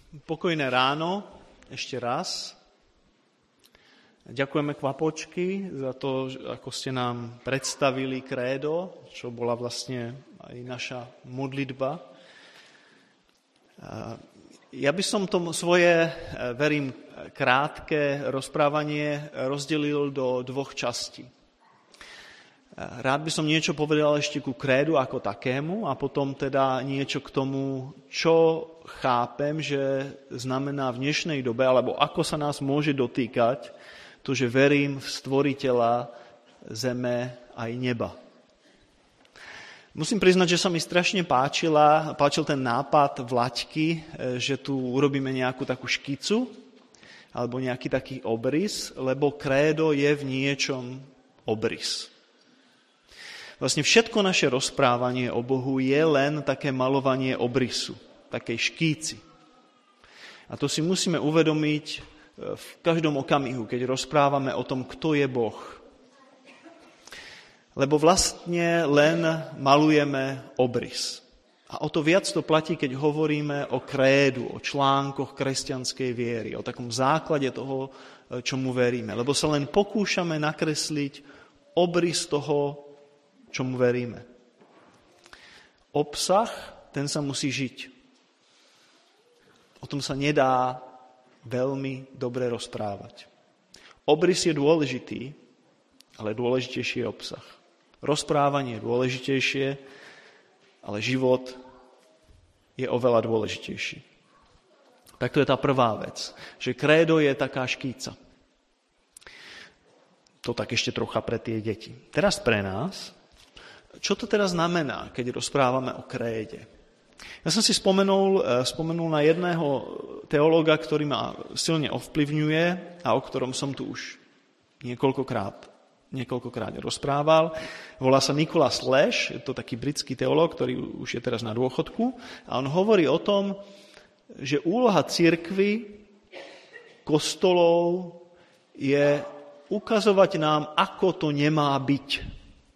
Pokojné ráno, ešte raz. Ďakujeme Kvapočky za to, ako ste nám predstavili krédo, čo bola vlastne aj naša modlitba. Ja by som to svoje, verím, krátke rozprávanie rozdelil do dvoch častí. Rád by som niečo povedal ešte ku krédu ako takému a potom teda niečo k tomu, čo chápem, že znamená v dnešnej dobe, alebo ako sa nás môže dotýkať to, že verím v Stvoriteľa zeme aj neba. Musím priznať, že sa mi strašne páčil ten nápad Vlaďky, že tu urobíme nejakú takú škicu alebo nejaký taký obrys, lebo krédo je v niečom obrys. Vlastne všetko naše rozprávanie o Bohu je len také malovanie obrysu, takej škíci. A to si musíme uvedomiť v každom okamihu, keď rozprávame o tom, kto je Boh. Lebo vlastne len malujeme obrys. A o to viac to platí, keď hovoríme o krédu, o článkoch kresťanskej viery, o takom základe toho, čomu veríme. Lebo sa len pokúšame nakresliť obrys toho, čomu veríme. Obsah, ten sa musí žiť. O tom sa nedá veľmi dobre rozprávať. Obrys je dôležitý, ale dôležitejší je obsah. Rozprávanie je dôležitejšie, ale život je oveľa dôležitejší. Tak to je tá prvá vec, že krédo je taká škíca. To tak ešte trocha pre tie deti. Teraz pre nás. Čo to teda znamená, keď rozprávame o kréde? Ja som si spomenul na jedného teológa, ktorý ma silne ovplyvňuje a o ktorom som tu už niekoľkokrát rozprával. Volá sa Nicholas Lash, je to taký britský teológ, ktorý už je teraz na dôchodku. A on hovorí o tom, že úloha cirkvi, kostolov je ukazovať nám, ako to nemá byť.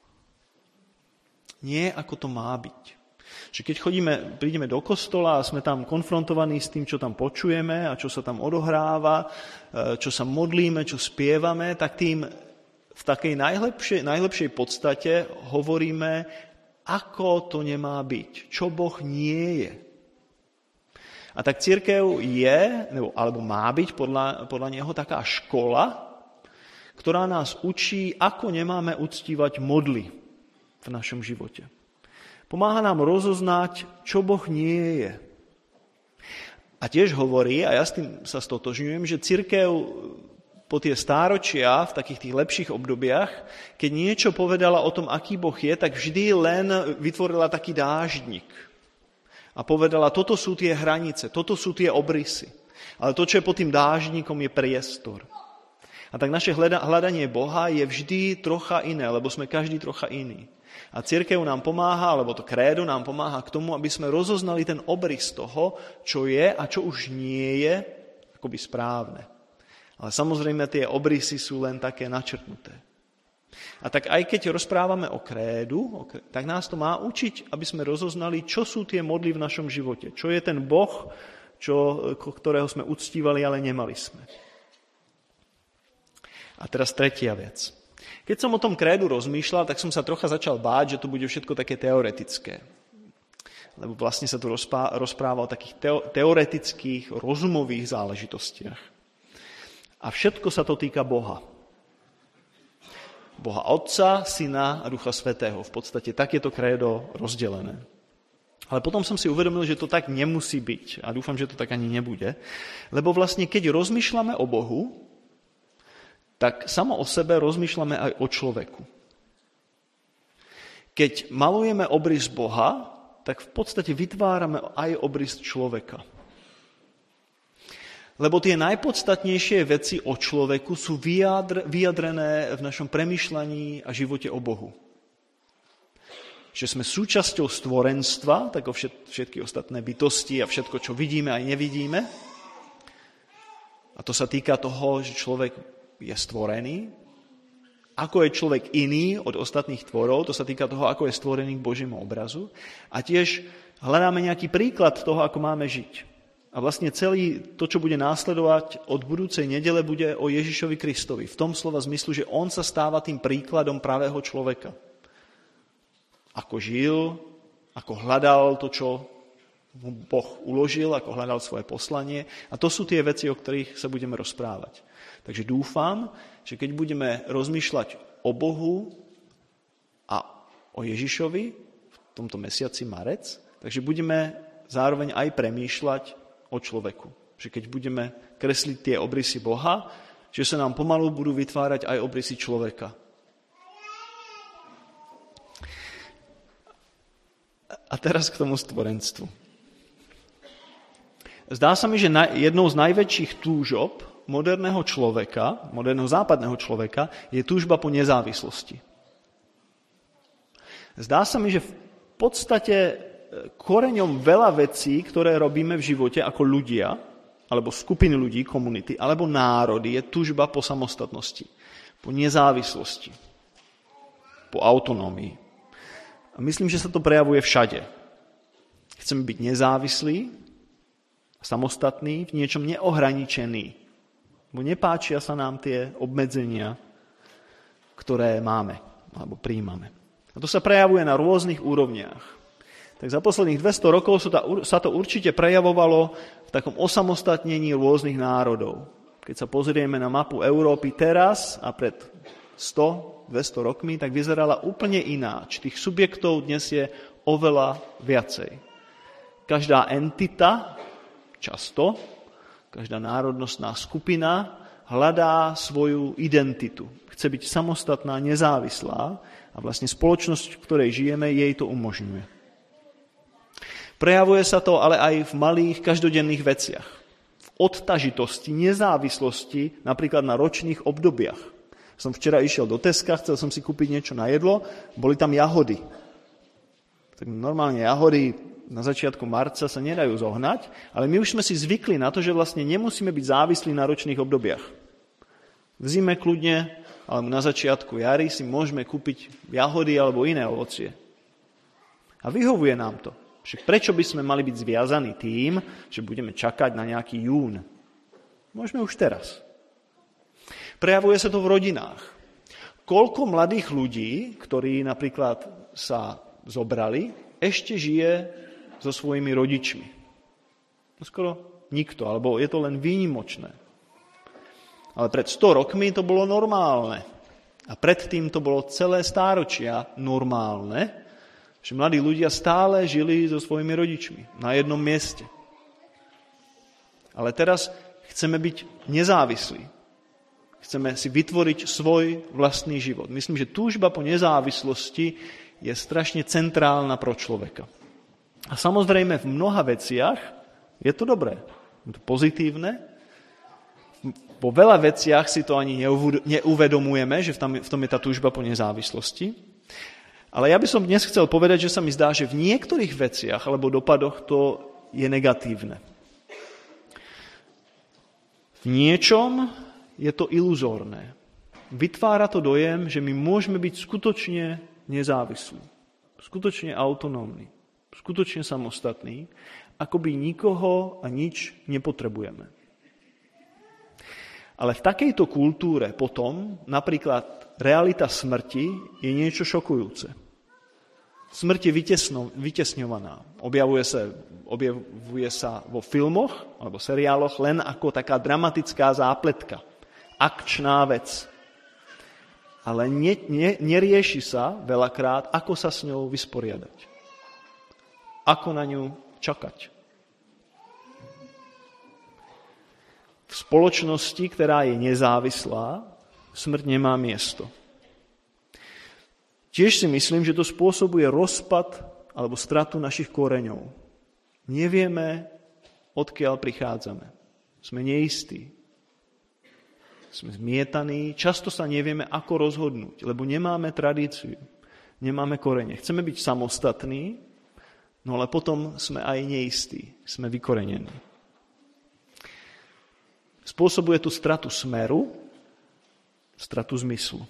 Nie, ako to má byť. Že keď prídeme do kostola a sme tam konfrontovaní s tým, čo tam počujeme a čo sa tam odohráva, čo sa modlíme, čo spievame, tak tým v takej najlepšej podstate hovoríme, ako to nemá byť, čo Boh nie je. A tak cirkev je, alebo má byť podľa neho taká škola, ktorá nás učí, ako nemáme uctívať modly v našom živote. Pomáha nám rozoznať, čo Boh nie je. A tiež hovorí, a ja s tým sa stotožňujem, že cirkev po tie stáročia, v takých tých lepších obdobiach, keď niečo povedala o tom, aký Boh je, tak vždy len vytvorila taký dáždnik. A povedala, toto sú tie hranice, toto sú tie obrysy. Ale to, čo je pod tým dáždnikom, je priestor. A tak naše hľadanie Boha je vždy trocha iné, lebo sme každý trocha iný. A cirkev nám pomáha, alebo to krédo nám pomáha k tomu, aby sme rozoznali ten obrys toho, čo je a čo už nie je akoby správne. Ale samozrejme tie obrysy sú len také načrtnuté. A tak aj keď rozprávame o krédu, tak nás to má učiť, aby sme rozoznali, čo sú tie modly v našom živote. Čo je ten Boh, ktorého sme uctívali, ale nemali sme. A teraz tretia vec. Keď som o tom krédu rozmýšľal, tak som sa trocha začal báť, že to bude všetko také teoretické. Lebo vlastne sa tu rozpráva o takých teoretických, rozumových záležitostiach. A všetko sa to týka Boha. Boha Otca, Syna a Ducha Svätého. V podstate tak je to krédo rozdelené. Ale potom som si uvedomil, že to tak nemusí byť. A dúfam, že to tak ani nebude. Lebo vlastne, keď rozmýšľame o Bohu, tak samo o sebe rozmýšľame aj o človeku. Keď malujeme obrys Boha, tak v podstate vytvárame aj obrys človeka. Lebo tie najpodstatnejšie veci o človeku sú vyjadrené v našom premýšľaní a živote o Bohu. Že sme súčasťou stvorenstva, tak o všetky ostatné bytosti a všetko, čo vidíme aj nevidíme. A to sa týka toho, že človek je stvorený. Ako je človek iný od ostatných tvorov, to sa týka toho, ako je stvorený k Božiemu obrazu. A tiež hľadáme nejaký príklad toho, ako máme žiť. A vlastne celý to, čo bude následovať od budúcej nedele, bude o Ježišovi Kristovi. V tom slova zmyslu, že on sa stáva tým príkladom pravého človeka. Ako žil, ako hľadal to, čo mu Boh uložil, ako hľadal svoje poslanie. A to sú tie veci, o ktorých sa budeme rozprávať. Takže dúfam, že keď budeme rozmýšľať o Bohu a o Ježišovi v tomto mesiaci marec, takže budeme zároveň aj premýšľať o človeku. Že keď budeme kresliť tie obrysy Boha, že sa nám pomalu budú vytvárať aj obrysy človeka. A teraz k tomu stvorenstvu. Zdá sa mi, že jednou z najväčších túžob moderného človeka, moderného západného človeka, je túžba po nezávislosti. Zdá sa mi, že v podstate koreňom veľa vecí, ktoré robíme v živote ako ľudia, alebo skupiny ľudí, komunity, alebo národy, je túžba po samostatnosti, po nezávislosti, po autonómii. A myslím, že sa to prejavuje všade. Chceme byť nezávislí, samostatní, v niečom neohraničení, bo nepáčia sa nám tie obmedzenia, ktoré máme, alebo prijímame. A to sa prejavuje na rôznych úrovniach. Tak za posledných 200 rokov sa to určite prejavovalo v takom osamostatnení rôznych národov. Keď sa pozrieme na mapu Európy teraz a pred 100-200 rokmi, tak vyzerala úplne ináč. Tých subjektov dnes je oveľa viacej. Každá entita, často, každá národnostná skupina hľadá svoju identitu. Chce byť samostatná, nezávislá a vlastne spoločnosť, v ktorej žijeme, jej to umožňuje. Prejavuje sa to ale aj v malých každodenných veciach. V odtažitosti, nezávislosti, napríklad na ročných obdobiach. Som včera išiel do Teska, chcel som si kúpiť niečo na jedlo, boli tam jahody. Tak normálne jahody na začiatku marca sa nedajú zohnať, ale my už sme si zvykli na to, že vlastne nemusíme byť závislí na ročných obdobiach. V zime kľudne, alebo na začiatku jary si môžeme kúpiť jahody alebo iné ovocie. A vyhovuje nám to. Však prečo by sme mali byť zviazaní tým, že budeme čakať na nejaký jún? Môžeme už teraz. Prejavuje sa to v rodinách. Koľko mladých ľudí, ktorí napríklad sa zobrali, ešte žije so svojimi rodičmi? Skoro nikto, alebo je to len výnimočné. Ale pred 100 rokmi to bolo normálne. A predtým to bolo celé stáročia normálne, že mladí ľudia stále žili so svojimi rodičmi na jednom mieste. Ale teraz chceme byť nezávislí. Chceme si vytvoriť svoj vlastný život. Myslím, že túžba po nezávislosti je strašne centrálna pro človeka. A samozrejme v mnoha veciach je to dobré. Je to pozitívne. Po veľa veciach si to ani neuvedomujeme, že v tom je tá túžba po nezávislosti. Ale ja by som dnes chcel povedať, že sa mi zdá, že v niektorých veciach alebo dopadoch to je negatívne. V niečom je to iluzórne. Vytvára to dojem, že my môžeme byť skutočne nezávislí, skutočne autonómni, skutočne samostatní, akoby nikoho a nič nepotrebujeme. Ale v takejto kultúre potom napríklad realita smrti je niečo šokujúce. Smrť je vytesňovaná. Objavuje sa vo filmoch alebo seriáloch len ako taká dramatická zápletka. Akčná vec. Ale nerieši sa veľakrát, ako sa s ňou vysporiadať. Ako na ňu čakať. V spoločnosti, ktorá je nezávislá, smrť nemá miesto. Tiež si myslím, že to spôsobuje rozpad alebo stratu našich koreňov. Nevieme, odkiaľ prichádzame. Sme neistí. Sme zmietaní. Často sa nevieme, ako rozhodnúť, lebo nemáme tradíciu. Nemáme korene. Chceme byť samostatní, no ale potom sme aj neistí. Sme vykorenení. Spôsobuje tu stratu smeru, stratu zmyslu.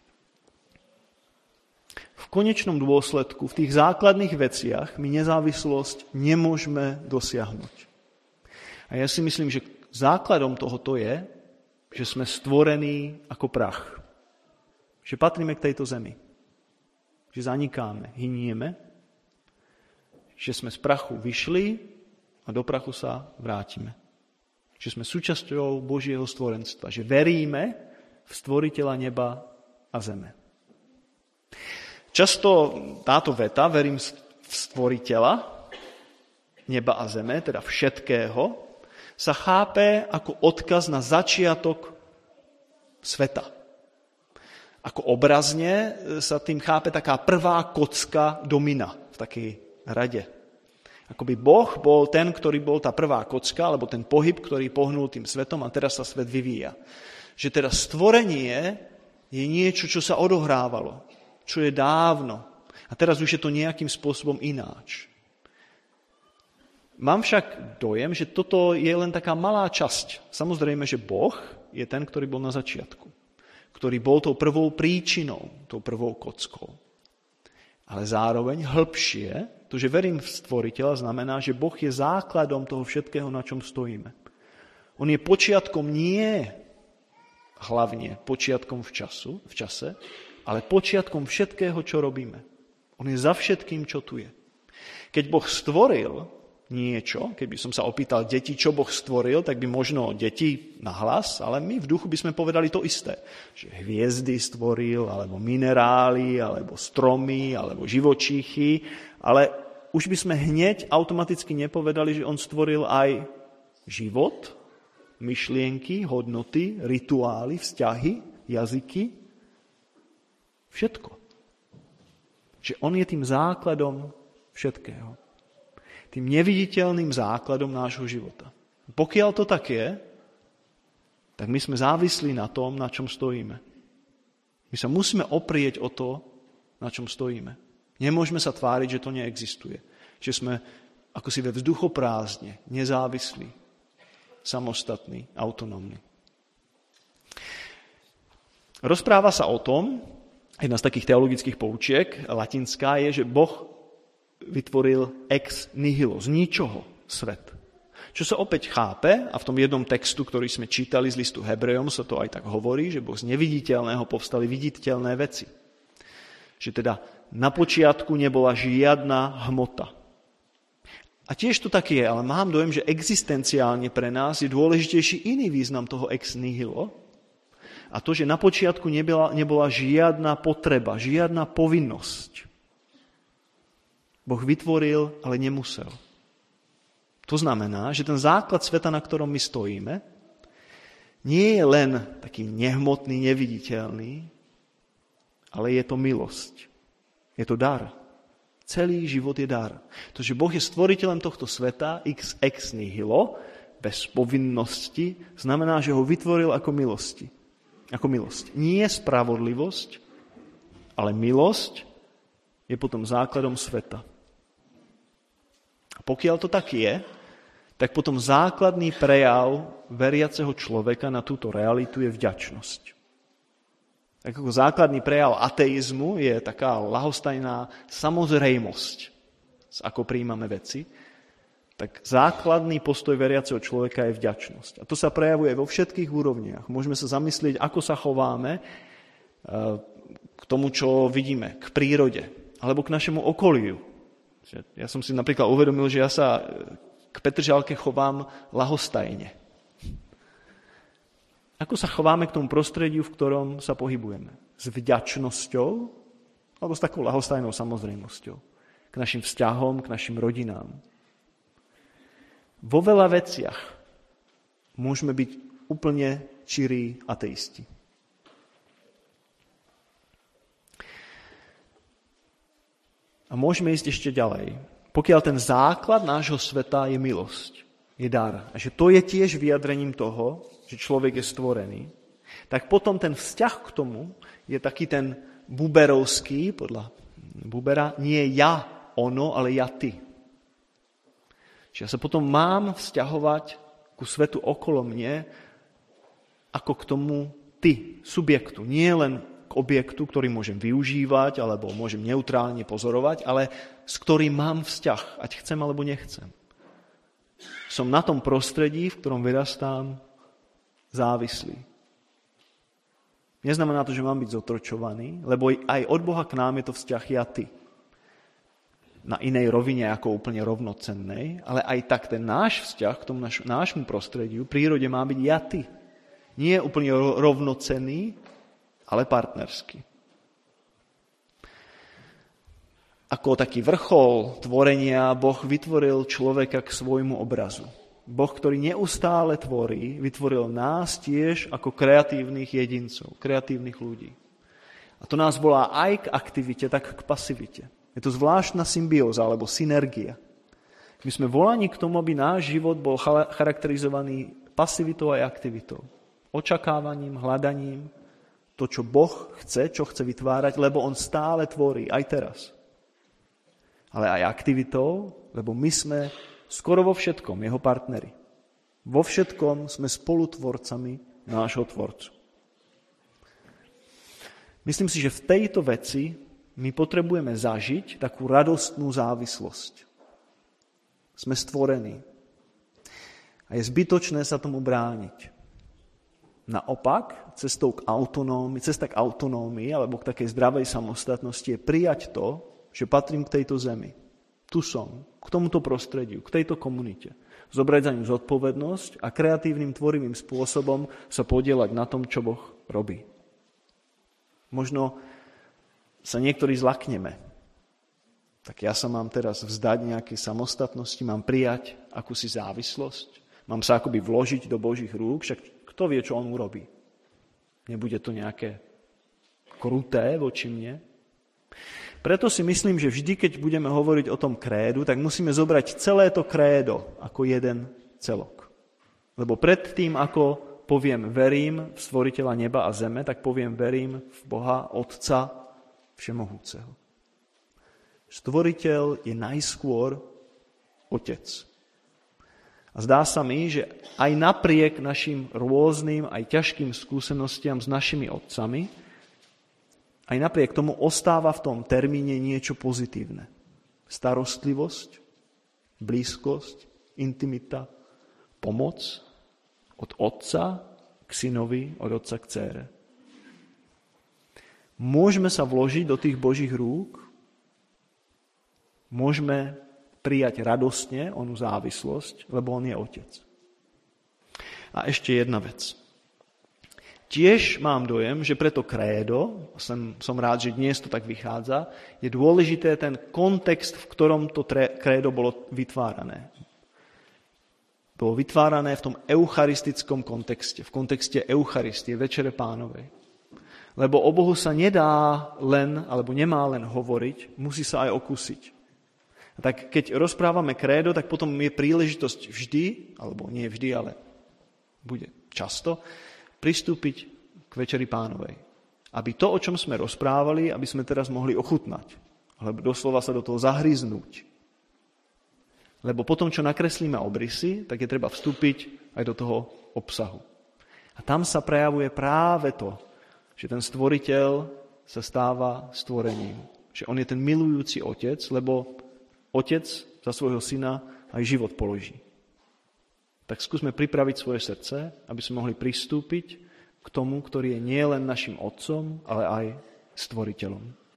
V konečnom dôsledku, v tých základných veciach my nezávislosť nemôžeme dosiahnuť. A ja si myslím, že základom tohoto je, že sme stvorení ako prach. Že patríme k tejto zemi. Že zanikáme, hynieme. Že sme z prachu vyšli a do prachu sa vrátime. Že sme súčasťou Božieho stvorenstva. Že veríme v stvoriteľa neba a zeme. Často táto veta, verím v stvoriteľa neba a zeme, teda všetkého, sa chápe ako odkaz na začiatok sveta. Ako obrazne sa tým chápe taká prvá kocka domina v takej rade. Akoby Boh bol ten, ktorý bol tá prvá kocka, alebo ten pohyb, ktorý pohnul tým svetom a teraz sa svet vyvíja. Že teda stvorenie je niečo, čo sa odohrávalo, čo je dávno. A teraz už je to nejakým spôsobom ináč. Mám však dojem, že toto je len taká malá časť. Samozrejme, že Boh je ten, ktorý bol na začiatku. Ktorý bol tou prvou príčinou, tou prvou kockou. Ale zároveň hĺbšie, to, že verím v stvoriteľa, znamená, že Boh je základom toho všetkého, na čom stojíme. On je počiatkom nie hlavne počiatkom v čase, ale počiatkom všetkého, čo robíme. On je za všetkým, čo tu je. Keď Boh stvoril niečo, keby som sa opýtal deti, čo Boh stvoril, tak by možno deti nahlas, ale my v duchu by sme povedali to isté. Že hviezdy stvoril, alebo minerály, alebo stromy, alebo živočíchy, ale už by sme hneď automaticky nepovedali, že on stvoril aj život, myšlienky, hodnoty, rituály, vzťahy, jazyky, všetko. Že on je tým základom všetkého. Tým neviditeľným základom nášho života. Pokiaľ to tak je, tak my sme závislí na tom, na čom stojíme. My sa musíme oprieť o to, na čom stojíme. Nemôžeme sa tváriť, že to neexistuje. Že sme ako si ve vzduchoprázdne, nezávislí, samostatní, autonómni. Rozpráva sa o tom, jedna z takých teologických poučiek, latinská, je, že Boh vytvoril ex nihilo, z ničoho svet. Čo sa opäť chápe, a v tom jednom textu, ktorý sme čítali z listu Hebrejom, sa to aj tak hovorí, že Boh z neviditeľného povstali viditeľné veci. Že teda na počiatku nebola žiadna hmota. A tiež to tak je, ale mám dojem, že existenciálne pre nás je dôležitejší iný význam toho ex nihilo, a to, že na počiatku nebola žiadna potreba, žiadna povinnosť. Boh vytvoril, ale nemusel. To znamená, že ten základ sveta, na ktorom my stojíme, nie je len taký nehmotný, neviditeľný, ale je to milosť. Je to dar. Celý život je dar. To, že Boh je stvoriteľom tohto sveta ex nihilo, bez povinnosti, znamená, že ho vytvoril ako milosti. Ako milosť. Nie spravodlivosť, ale milosť je potom základom sveta. A pokiaľ to tak je, tak potom základný prejav veriaceho človeka na túto realitu je vďačnosť. Tak ako základný prejav ateizmu je taká ľahostajná samozrejmosť, ako prijímame veci, tak základný postoj veriaceho človeka je vďačnosť. A to sa prejavuje vo všetkých úrovniach. Môžeme sa zamyslieť, ako sa chováme k tomu, čo vidíme, k prírode, alebo k našemu okoliu. Ja som si napríklad uvedomil, že ja sa k petržalke chovám ľahostajne. Ako sa chováme k tomu prostrediu, v ktorom sa pohybujeme? S vďačnosťou alebo s takou ľahostajnou samozrejmosťou? K našim vzťahom, k našim rodinám. Vo veľa veciach môžeme byť úplne čirí ateisti. A môžeme ísť ešte ďalej. Pokiaľ ten základ nášho sveta je milosť, je dar, a že to je tiež vyjadrením toho, že človek je stvorený, tak potom ten vzťah k tomu je taký ten buberovský, podľa Bubera, nie ja ono, ale ja ty. Čiže ja sa potom mám vzťahovať ku svetu okolo mne ako k tomu ty, subjektu. Nie len k objektu, ktorý môžem využívať alebo môžem neutrálne pozorovať, ale s ktorým mám vzťah, ať chcem alebo nechcem. som na tom prostredí, v ktorom vyrastám, závislý. Neznamená to, že mám byť zotročovaný, lebo aj od Boha k nám je to vzťah ja-ty. Na inej rovine ako úplne rovnocennej, ale aj tak ten náš vzťah k tomu nášmu prostrediu, prírode má byť ja-ty. Nie je úplne rovnocenný, ale partnerský. Ako taký vrchol tvorenia Boh vytvoril človeka k svojmu obrazu. Boh, ktorý neustále tvorí, vytvoril nás tiež ako kreatívnych jedincov, kreatívnych ľudí. A to nás volá aj k aktivite, tak k pasivite. Je to zvláštna symbióza alebo synergia. My sme volaní k tomu, aby náš život bol charakterizovaný pasivitou aj aktivitou. Očakávaním, hľadaním, to, čo Boh chce, čo chce vytvárať, lebo on stále tvorí, aj teraz. Ale aj aktivitou, lebo my sme skoro vo všetkom jeho partneri. Vo všetkom sme spolutvorcami nášho tvorcu. Myslím si, že v tejto veci my potrebujeme zažiť takú radostnú závislosť. Sme stvorení. A je zbytočné sa tomu brániť. Naopak, cesta k autonómii alebo k takej zdravej samostatnosti je prijať to, že patrím k tejto zemi. Tu som, k tomuto prostrediu, k tejto komunite. Zobrať za ňu zodpovednosť a kreatívnym, tvorivým spôsobom sa podieľať na tom, čo Boh robí. Možno sa niektorí zlakneme. Tak ja sa mám teraz vzdať nejakej samostatnosti, mám prijať akúsi závislosť, mám sa akoby vložiť do Božích rúk, však kto vie, čo on urobí. Nebude to nejaké kruté voči mne? Preto si myslím, že vždy, keď budeme hovoriť o tom krédu, tak musíme zobrať celé to krédo ako jeden celok. Lebo predtým, ako poviem verím v stvoriteľa neba a zeme, tak poviem verím v Boha, Otca Všemohúceho. Stvoriteľ je najskôr Otec. A zdá sa mi, že aj napriek našim rôznym, aj ťažkým skúsenostiam s našimi otcami, aj napriek tomu ostáva v tom termíne niečo pozitívne. Starostlivosť, blízkosť, intimita, pomoc od otca k synovi, od otca k dcére. Môžeme sa vložiť do tých Božích rúk, môžeme prijať radostne onú závislosť, lebo on je Otec. A ešte jedna vec. Tiež mám dojem, že preto krédo, som rád, že dnes to tak vychádza, je dôležité ten kontext, v ktorom to krédo bolo vytvárané. Bolo vytvárané v tom eucharistickom kontexte, v kontexte Eucharistie, Večere Pánovej. Lebo o Bohu sa nedá len, alebo nemá len hovoriť, musí sa aj okúsiť. A tak keď rozprávame krédo, tak potom je príležitosť vždy, alebo nie vždy, ale bude často, pristúpiť k Večeri Pánovej. Aby to, o čom sme rozprávali, aby sme teraz mohli ochutnať. Alebo doslova sa do toho zahryznúť. Lebo potom, čo nakreslíme obrysy, tak je treba vstúpiť aj do toho obsahu. A tam sa prejavuje práve to, že ten stvoriteľ sa stáva stvorením. Že on je ten milujúci otec, lebo otec za svojho syna aj život položí. Tak skúsme pripraviť svoje srdce, aby sme mohli pristúpiť k tomu, ktorý je nielen našim otcom, ale aj stvoriteľom.